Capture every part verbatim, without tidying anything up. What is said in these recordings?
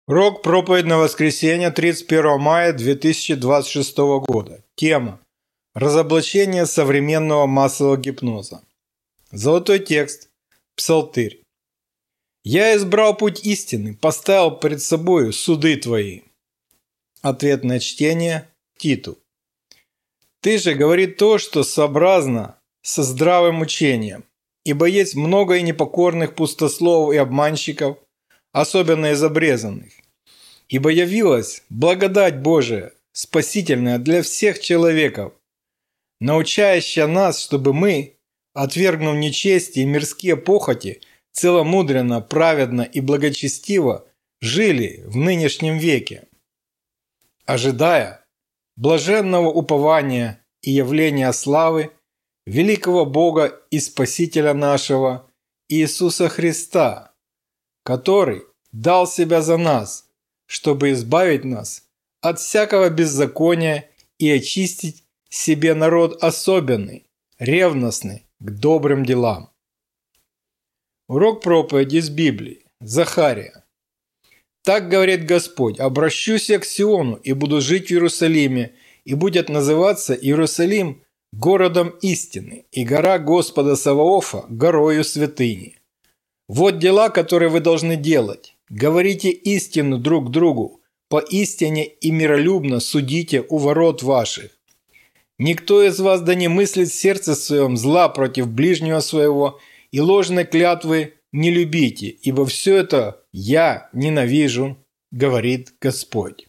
Урок проповедь на воскресенье тридцать первого мая две тысячи двадцать шестого года. Тема: разоблачение современного массового гипноза. Золотой текст. Псалтырь. «Я избрал путь истины, поставил пред собою суды твои». Ответное чтение. Титу. «Ты же говори то, что сообразно со здравым учением, ибо есть много и непокорных пустословов и обманщиков, особенно из обрезанных. Ибо явилась благодать Божия, спасительная для всех человеков, научающая нас, чтобы мы, отвергнув нечестие и мирские похоти, целомудренно, праведно и благочестиво жили в нынешнем веке, ожидая блаженного упования и явления славы великого Бога и Спасителя нашего Иисуса Христа, который дал себя за нас, чтобы избавить нас от всякого беззакония и очистить себе народ особенный, ревностный к добрым делам». Урок проповеди из Библии. Захария. «Так говорит Господь: обращусь я к Сиону и буду жить в Иерусалиме, и будет называться Иерусалим городом истины, и гора Господа Саваофа горою святыни. Вот дела, которые вы должны делать. Говорите истину друг другу, поистине и миролюбно судите у ворот ваших. Никто из вас да не мыслит в сердце своем зла против ближнего своего, и ложной клятвы не любите, ибо все это я ненавижу, говорит Господь».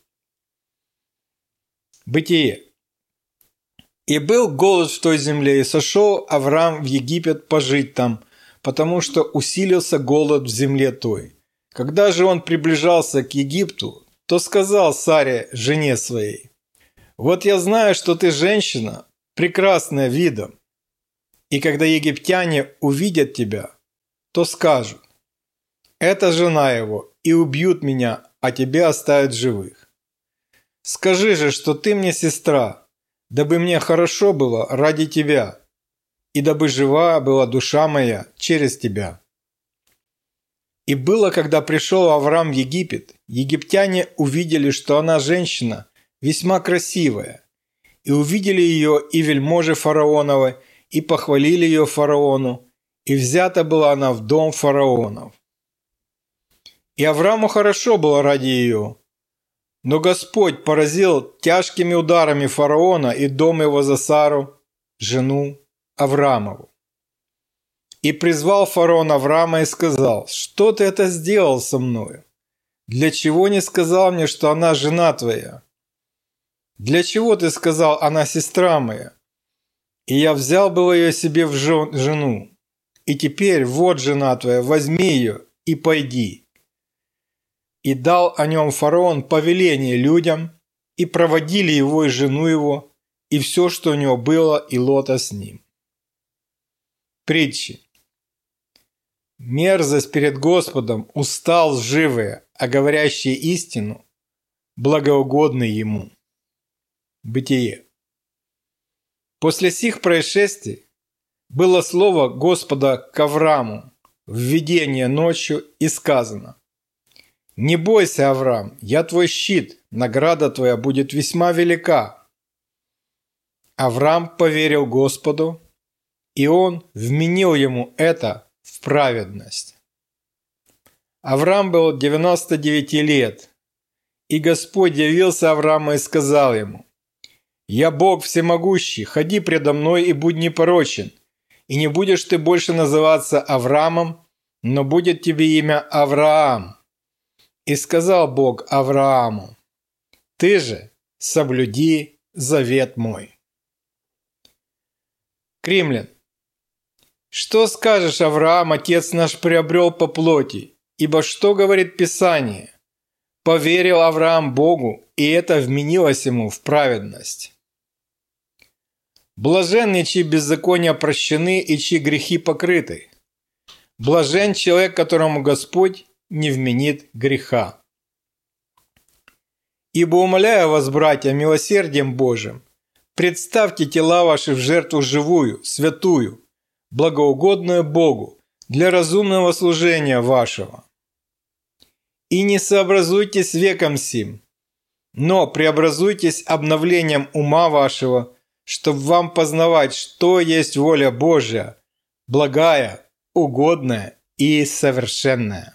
Бытие. «И был голод в той земле, и сошел Авраам в Египет пожить там, потому что усилился голод в земле той. Когда же он приближался к Египту, то сказал Саре, жене своей: вот я знаю, что ты женщина, прекрасная видом, и когда египтяне увидят тебя, то скажут: это жена его, и убьют меня, а тебя оставят живых. Скажи же, что ты мне сестра, дабы мне хорошо было ради тебя, и дабы жива была душа моя через тебя». И было, когда пришел Авраам в Египет, египтяне увидели, что она женщина весьма красивая, и увидели ее и вельможи фараоновы, и похвалили ее фараону, и взята была она в дом фараонов. И Аврааму хорошо было ради ее, но Господь поразил тяжкими ударами фараона и дом его за Сару, жену Авраамову. И призвал фараон Авраама и сказал: что ты это сделал со мною? Для чего не сказал мне, что она жена твоя? Для чего ты сказал: она сестра моя? И я взял было ее себе в жену. И теперь вот жена твоя, возьми ее и пойди. И дал о нем фараон повеление людям, и проводили его и жену его, и все, что у него было, и Лота с ним. Притчи. «Мерзость перед Господом устал лживые, а говорящие истину благоугодны ему». Бытие. После сих происшествий было слово Господа к Аврааму в видение ночью, и сказано: «Не бойся, Авраам, я твой щит, награда твоя будет весьма велика». Авраам поверил Господу, и он вменил ему это в праведность. Авраам был девяносто девяти лет, и Господь явился Аврааму и сказал ему: «Я Бог всемогущий, ходи предо мной и будь непорочен, и не будешь ты больше называться Авраамом, но будет тебе имя Авраам». И сказал Бог Аврааму: «Ты же соблюди завет мой». Кремлин. «Что скажешь, Авраам, отец наш приобрел по плоти? Ибо что говорит Писание? Поверил Авраам Богу, и это вменилось ему в праведность. Блаженны, чьи беззакония прощены и чьи грехи покрыты. Блажен человек, которому Господь не вменит греха. Ибо, умоляю вас, братья, милосердием Божиим, представьте тела ваши в жертву живую, святую, благоугодную Богу, для разумного служения вашего. И не сообразуйтесь с веком сим, но преобразуйтесь обновлением ума вашего, чтобы вам познавать, что есть воля Божья, благая, угодная и совершенная.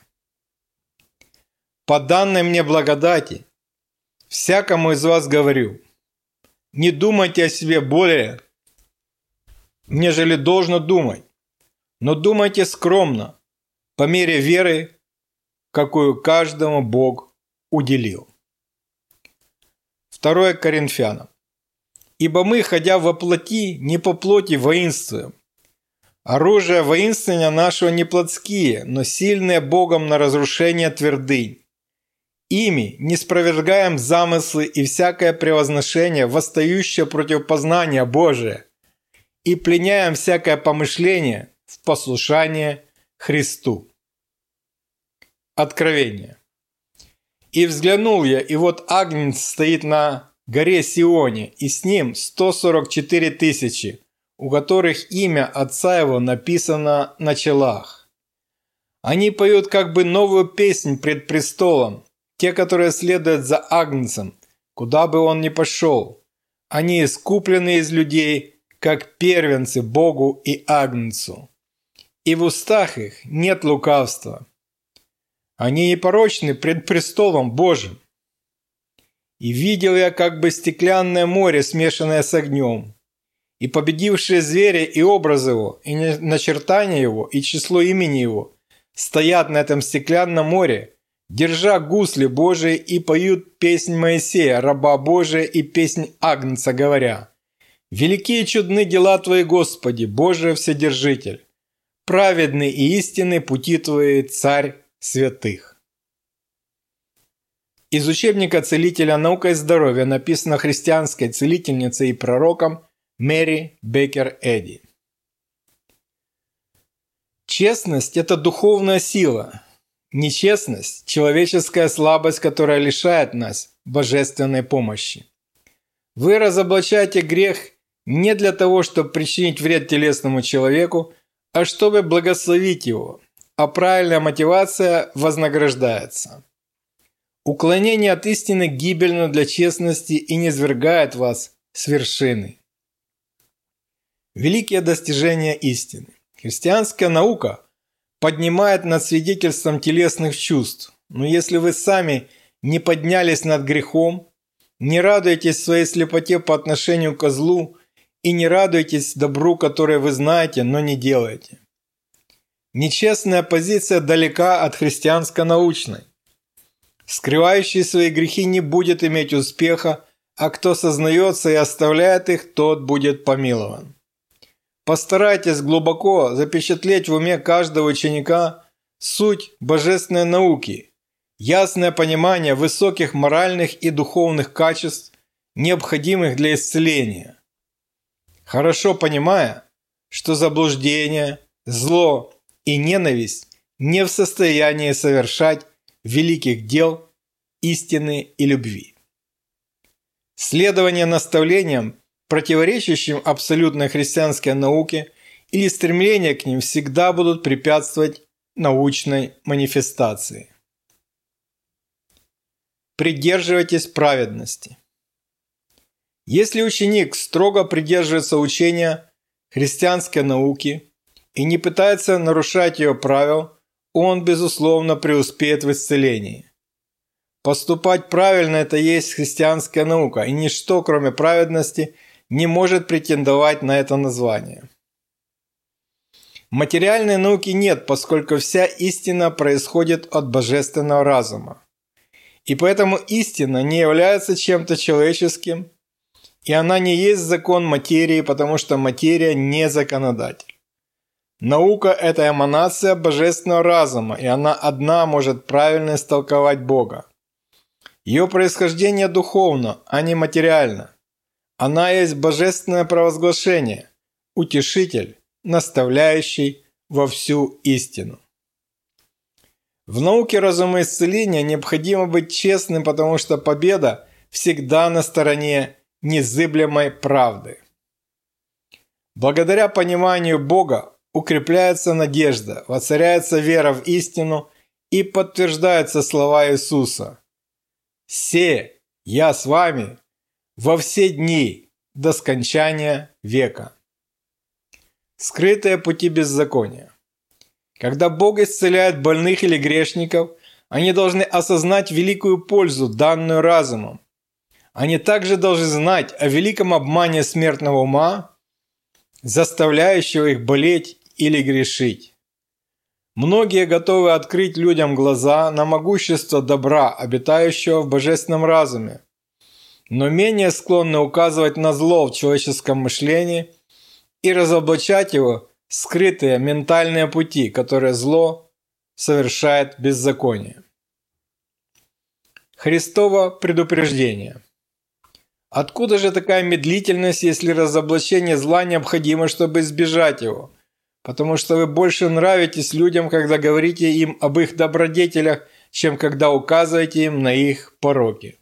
По данной мне благодати, всякому из вас говорю, не думайте о себе более, нежели должно думать, но думайте скромно, по мере веры, какую каждому Бог уделил. второе Коринфянам. Ибо мы, ходя во плоти, не по плоти воинствуем. Оружие воинствования нашего не плотские, но сильные Богом на разрушение твердынь. Ими не спровергаем замыслы и всякое превозношение, восстающее против познания Божия, и пленяем всякое помышление в послушание Христу. Откровение. И взглянул я, и вот Агнец стоит на горе Сионе, и с ним сто сорок четыре тысячи, у которых имя Отца Его написано на челах. Они поют как бы новую песнь пред престолом, те, которые следуют за Агнцем, куда бы он ни пошел. Они искуплены из людей, как первенцы Богу и Агнцу. И в устах их нет лукавства. Они непорочны пред престолом Божьим. И видел я как бы стеклянное море, смешанное с огнем, и победившие зверя и образ его, и начертание его, и число имени его, стоят на этом стеклянном море, держа гусли Божии, и поют песнь Моисея, раба Божия, и песнь Агнца, говоря: «Велики и чудны дела Твои, Господи, Божий Вседержитель, праведны и истинны пути Твои, Царь святых». Из учебника целителя «Наука и здоровье» написано христианской целительницей и пророком Мэри Беккер Эдди. Честность – это духовная сила. Нечестность – человеческая слабость, которая лишает нас божественной помощи. Вы разоблачаете грех не для того, чтобы причинить вред телесному человеку, а чтобы благословить его, а правильная мотивация вознаграждается. Уклонение от истины гибельно для честности и низвергает вас с вершины. Великие достижения истины. Христианская наука поднимает над свидетельством телесных чувств, но если вы сами не поднялись над грехом, не радуетесь своей слепоте по отношению к злу и не радуетесь добру, которое вы знаете, но не делаете. Нечестная позиция далека от христианско-научной. Скрывающий свои грехи не будет иметь успеха, а кто сознается и оставляет их, тот будет помилован. Постарайтесь глубоко запечатлеть в уме каждого ученика суть божественной науки, ясное понимание высоких моральных и духовных качеств, необходимых для исцеления. Хорошо понимая, что заблуждение, зло и ненависть не в состоянии совершать великих дел, истины и любви. Следование наставлениям, противоречащим абсолютной христианской науке, или стремление к ним всегда будут препятствовать научной манифестации. Придерживайтесь праведности. Если ученик строго придерживается учения христианской науки и не пытается нарушать ее правил, он, безусловно, преуспеет в исцелении. Поступать правильно – это есть христианская наука, и ничто, кроме праведности, не может претендовать на это название. Материальной науки нет, поскольку вся истина происходит от божественного разума. И поэтому истина не является чем-то человеческим, и она не есть закон материи, потому что материя не законодатель. Наука – это эманация божественного разума, и она одна может правильно истолковать Бога. Ее происхождение духовно, а не материально. Она есть божественное провозглашение, утешитель, наставляющий во всю истину. В науке разумоисцеления необходимо быть честным, потому что победа всегда на стороне незыблемой правды. Благодаря пониманию Бога укрепляется надежда, воцаряется вера в истину и подтверждаются слова Иисуса: «Се, я с вами во все дни до скончания века». Скрытые пути беззакония. Когда Бог исцеляет больных или грешников, они должны осознать великую пользу, данную разумом. Они также должны знать о великом обмане смертного ума, заставляющего их болеть или грешить. Многие готовы открыть людям глаза на могущество добра, обитающего в божественном разуме, но менее склонны указывать на зло в человеческом мышлении и разоблачать его скрытые ментальные пути, которые зло совершает беззаконие. Христово предупреждение. Откуда же такая медлительность, если разоблачение зла необходимо, чтобы избежать его? Потому что вы больше нравитесь людям, когда говорите им об их добродетелях, чем когда указываете им на их пороки.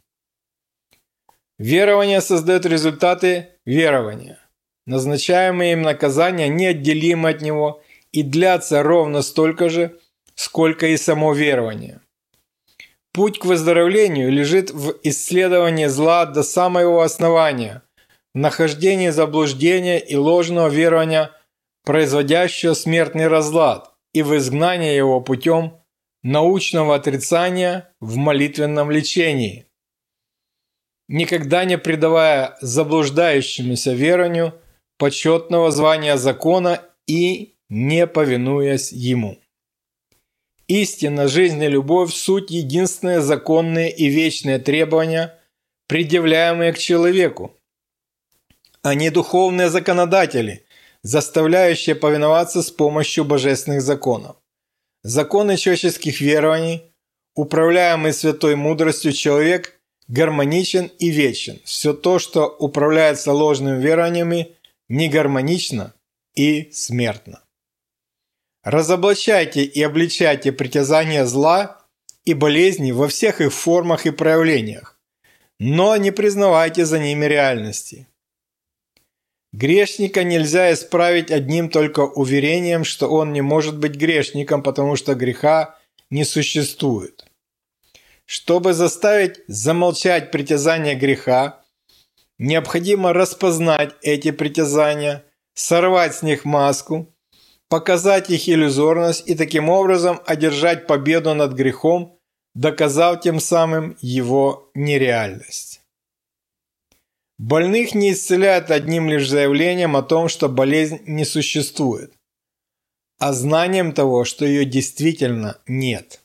Верование создает результаты верования. Назначаемые им наказания неотделимы от него и длятся ровно столько же, сколько и само верование. Путь к выздоровлению лежит в исследовании зла до самого его основания, в нахождении заблуждения и ложного верования, производящего смертный разлад, и в изгнании его путем научного отрицания в молитвенном лечении, никогда не придавая заблуждающемуся верованию почетного звания закона и не повинуясь ему. Истина, жизнь и любовь – суть единственные законные и вечные требования, предъявляемые к человеку. Они духовные законодатели, заставляющие повиноваться с помощью божественных законов. Законы человеческих верований, управляемый святой мудростью человек, гармоничен и вечен. Все то, что управляется ложными верованиями, негармонично и смертно. Разоблачайте и обличайте притязания зла и болезни во всех их формах и проявлениях, но не признавайте за ними реальности. Грешника нельзя исправить одним только уверением, что он не может быть грешником, потому что греха не существует. Чтобы заставить замолчать притязания греха, необходимо распознать эти притязания, сорвать с них маску, показать их иллюзорность и таким образом одержать победу над грехом, доказав тем самым его нереальность. Больных не исцеляют одним лишь заявлением о том, что болезнь не существует, а знанием того, что ее действительно нет.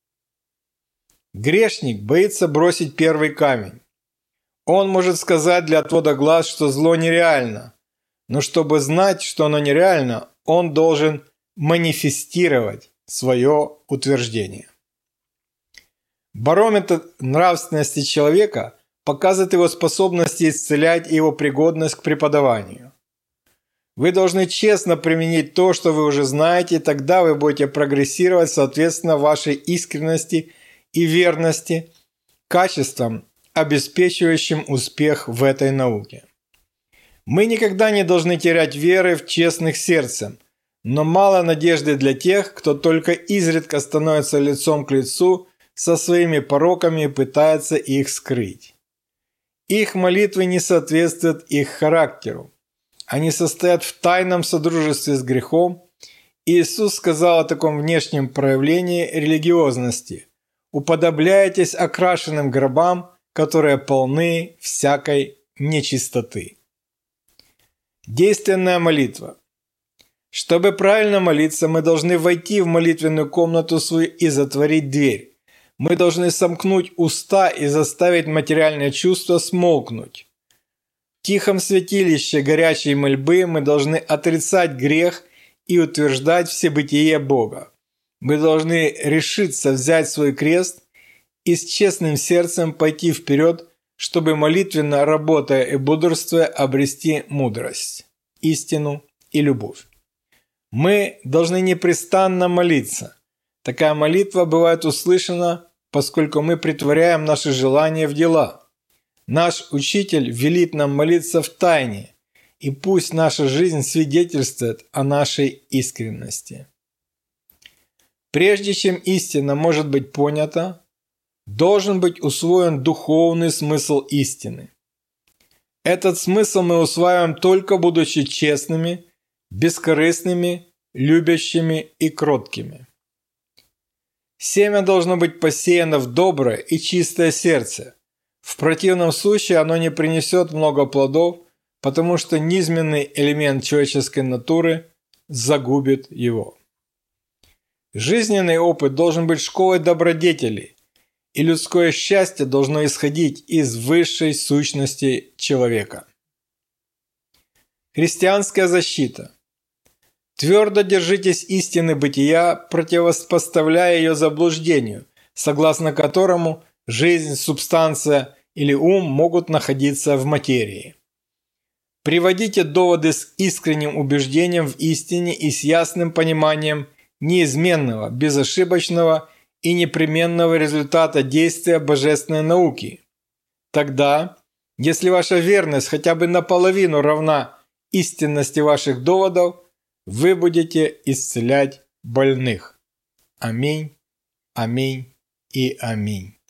Грешник боится бросить первый камень. Он может сказать для отвода глаз, что зло нереально, но чтобы знать, что оно нереально, он должен манифестировать свое утверждение. Барометр нравственности человека показывает его способности исцелять и его пригодность к преподаванию. Вы должны честно применить то, что вы уже знаете, и тогда вы будете прогрессировать соответственно вашей искренности и верности, качествам, обеспечивающим успех в этой науке. Мы никогда не должны терять веры в честных сердцем, но мало надежды для тех, кто только изредка становится лицом к лицу со своими пороками и пытается их скрыть. Их молитвы не соответствуют их характеру. Они состоят в тайном содружестве с грехом, и Иисус сказал о таком внешнем проявлении религиозности: «Уподобляйтесь окрашенным гробам, которые полны всякой нечистоты». Действенная молитва. Чтобы правильно молиться, мы должны войти в молитвенную комнату свою и затворить дверь. Мы должны сомкнуть уста и заставить материальные чувства смолкнуть. В тихом святилище горячей мольбы мы должны отрицать грех и утверждать всебытие Бога. Мы должны решиться взять свой крест и с честным сердцем пойти вперед, чтобы молитвенно, работая и бодрствуя, обрести мудрость, истину и любовь. Мы должны непрестанно молиться. Такая молитва бывает услышана, поскольку мы претворяем наши желания в дела. Наш Учитель велит нам молиться в тайне, и пусть наша жизнь свидетельствует о нашей искренности. Прежде чем истина может быть понята, должен быть усвоен духовный смысл истины. Этот смысл мы усваиваем только будучи честными, бескорыстными, любящими и кроткими. Семя должно быть посеяно в доброе и чистое сердце. В противном случае оно не принесет много плодов, потому что низменный элемент человеческой натуры загубит его. Жизненный опыт должен быть школой добродетелей, и людское счастье должно исходить из высшей сущности человека. Христианская защита. Твердо держитесь истины бытия, противопоставляя ее заблуждению, согласно которому жизнь, субстанция или ум могут находиться в материи. Приводите доводы с искренним убеждением в истине и с ясным пониманием неизменного, безошибочного и непременного результата действия божественной науки. Тогда, если ваша верность хотя бы наполовину равна истинности ваших доводов, вы будете исцелять больных. Аминь, аминь и аминь.